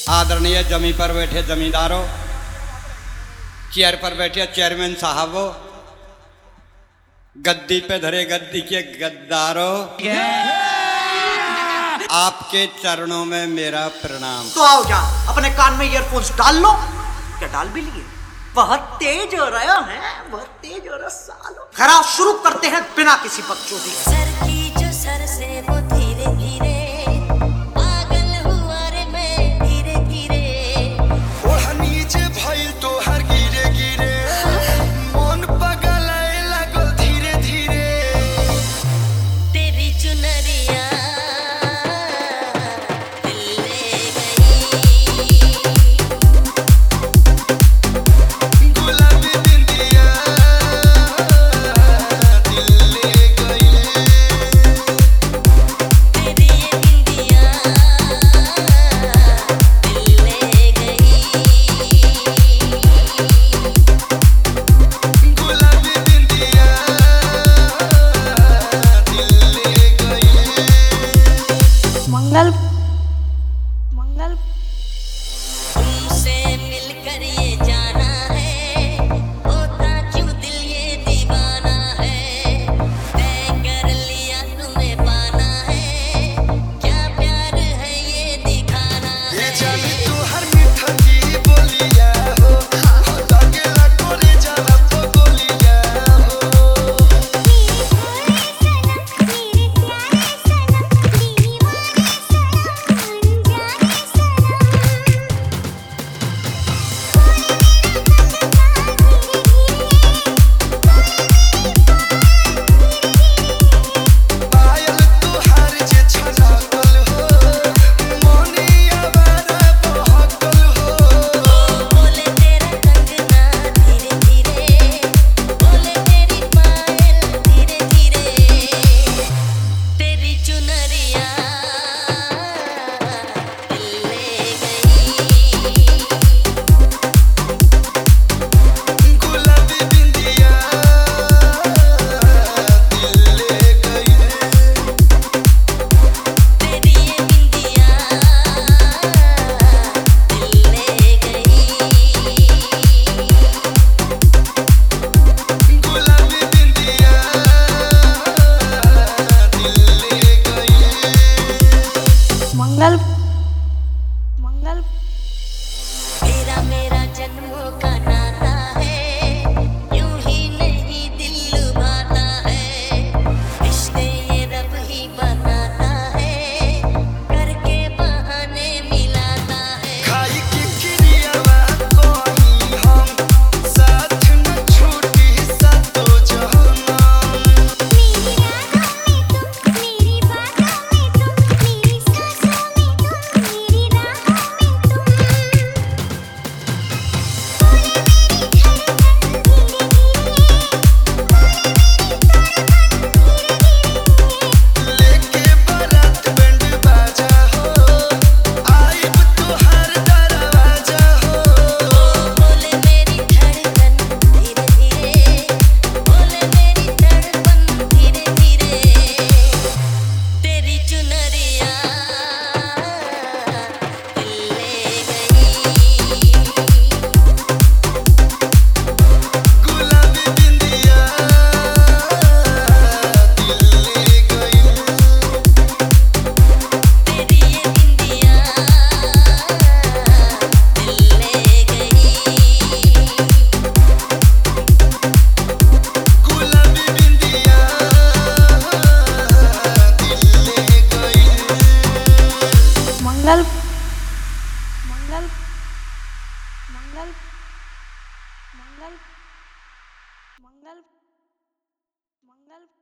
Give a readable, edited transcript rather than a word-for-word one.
आदरणीय जमी पर बैठे जमींदारों, चेयर पर बैठे चेयरमैन साहबों, गद्दी पे धरे गद्दी के गद्दारों, आपके चरणों में मेरा प्रणाम। तो आओ जान, अपने कान में ईयरफोन्स डाल लो। क्या डाल भी लिए? बहुत तेज हो रहा है, बहुत तेज हो रहा सालो। खरा शुरू करते हैं बिना किसी बकचोदी। सर की जो सर से वो धीरे धीरे पागल हुआ रे मैं धीरे धीरे। ओढ़नी जे भइल तो हर गिरे गिरे मन पगलाए लागल धीरे धीरे। तेरी चुनरिया दिल ले गई, गुलाबी बिंदिया दिल ले गई। तेरी ये बिंदिया दिल ले गई। गुलाबी बिंदिया दिल ले गई। मंगल मंगल तुमसे मिलकर ये जाना है, होता क्यों दिल ये दीवाना है। तय कर लिया तुम्हें पाना है, क्या प्यार है ये दिखाना ये है। जाने तू हर मीठा की बोलिया हो, लागेला कोरे जाला तो गोलिया हो। पायल तुहार जे छलकल हो, मोनिया बारा बहकल हो। बोले तेरा कंगना धीरे धीरे, बोले तेरी पायल धीरे धीरे। तेरी चुनरिया दिल ले गई, गुलाबी बिंदिया दिल ले गई। तेरी ये बिंदिया दिल ले गई। गुलाबी बिंदिया दिल ले गई। मंगल मंगल तेरा मेरा जन्मों का नाता है, यूं ही नहीं दिल लुभाता है। रिश्ते ये रब ही बनाता है, करके बहाने मिलाता है। खाई की क्रियावा कोई हम, साथ न छूटी सातो जहनम। लेके बारात बैंड बाजा हो, आइब तुहार दरवाजा हो। बोले मेरी धड़कन धीरे धीरे, बोले मेरी धड़कन धीरे धीरे। तेरी चुनरिया दिल ले गई, गुलाबी बिंदिया दिल ले गई। तेरी ये बिंदिया दिल ले गई। गुलाबी बिंदिया दिल ले गई। मंगल मंगल मंगल मंगल मंगल मंगल